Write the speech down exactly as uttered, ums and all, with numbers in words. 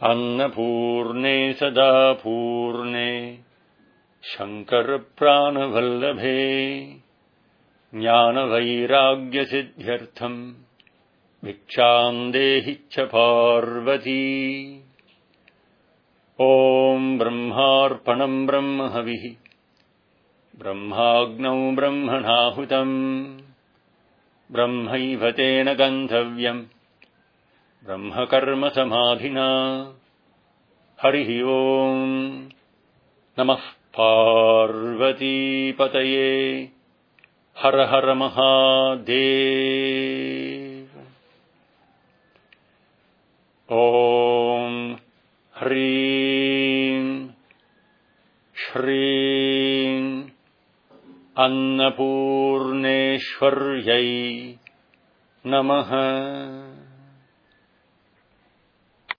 अन्नपूर्णे सदा पूर्णे शङ्करप्राणवल्लभे ज्ञानवैराग्यसिद्ध्यर्थम् भिक्षाम् देहि च पार्वती। ॐ ब्रह्मार्पणम् ब्रह्म हविः ब्रह्माग्नौ ब्रह्मणाहुतम् ब्रह्मैव तेन गन्धव्यम् ब्रह्मकर्म समाधिना। हरिः ओम् नमः पार्वतीपतये। हर हर महादेव। ॐ ह्रीं श्रीं अन्नपूर्णेश्वर्यै नमः।